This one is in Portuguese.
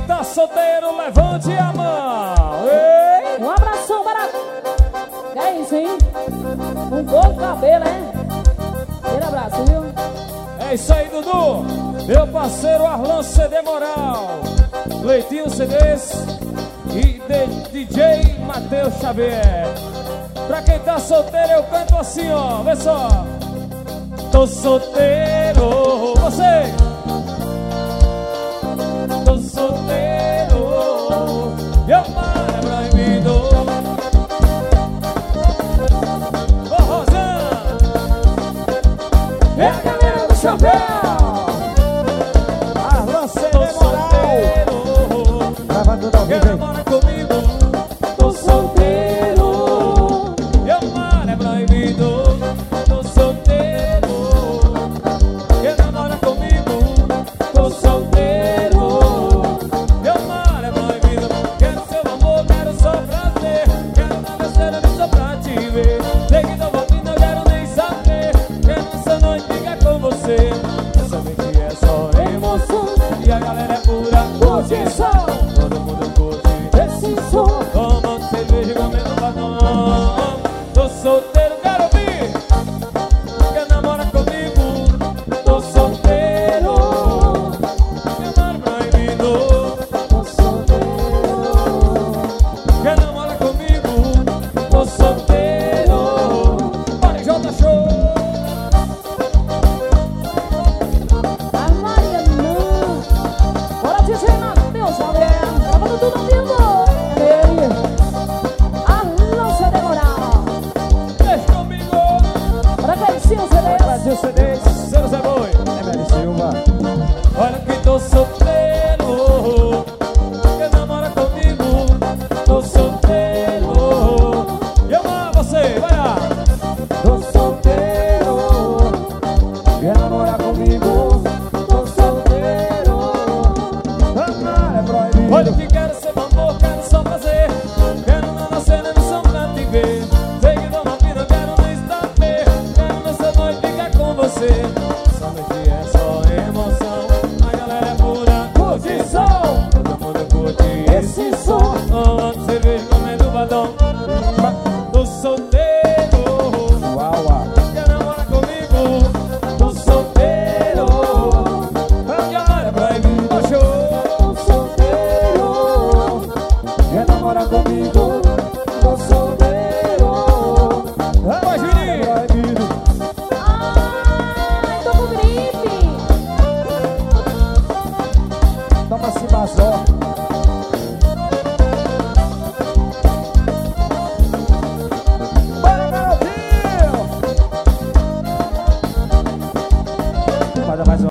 tá solteiro, levante a mão. Ei! Um abração para... Que é isso, hein? Um bom cabelo, hein? Aquele abraço, viu? É isso aí, Dudu. Meu parceiro Arlan CD Moral, Leitinho CDs e DJ Matheus Xavier. Pra quem tá solteiro eu canto assim, ó. Vê só. Tô solteiro. Você. Tô solteiro. E eu é proibido. Ô, Rosana. É a galera do chapéu. Arlan CD Moral. Gravando da Quer vida. namorar comigo? Tô solteiro. E amar é proibido. Tô solteiro. Quer namorar comigo? Tô solteiro. E amar é proibido. Quero seu amor, quero só prazer. Quero uma besteira, nem só pra te ver. Sei que tô voltando, eu quero nem saber. Quero essa noite ficar com você. Essa noite é só emoção. E a galera é pura curtição. Todo mundo curte Esse som. tomando cerveja e comendo batom. Tô solteiro, quero ouvir. Quer namorar comigo? Tô solteiro. Quer namorar proibido? Tô solteiro. Quer namorar comigo? Tô solteiro. Bora, J Show. A Mariana. Bora, DJ Matheus Xavier. Gravando tudo ao vivo. É ele. Arlan CD Moral. Deixa comigo. Para Cleitinho CDs. Brasil CDs. Seu Zé Boi. Emery Silva. Olha que tô solteiro. Quer namorar comigo? Tô solteiro. E eu amo você, vai lá. Tô solteiro. Quer namorar comigo? Tô solteiro. Amar é proibido. Olha que quero seu amor, quero só prazer. Quero não nascer na missão pra te ver. Sei que dou uma vida, quero não estar ver. Quero nessa noite ficar com você. Essa noite é só emoção. A galera é pura curtição. Todo mundo curte esse som. Tomando cerveja, comendo batom. Tô solteiro. Uau, uau. Quer namorar comigo? Tô solteiro. A galera é proibido. Show. Tô solteiro. Quer namorar comigo? Tô solteiro. Vai, Juninho. Amar é proibido. Ai, tô com gripe. Toma Cibazó. Bora, garotinho! Manda mais um.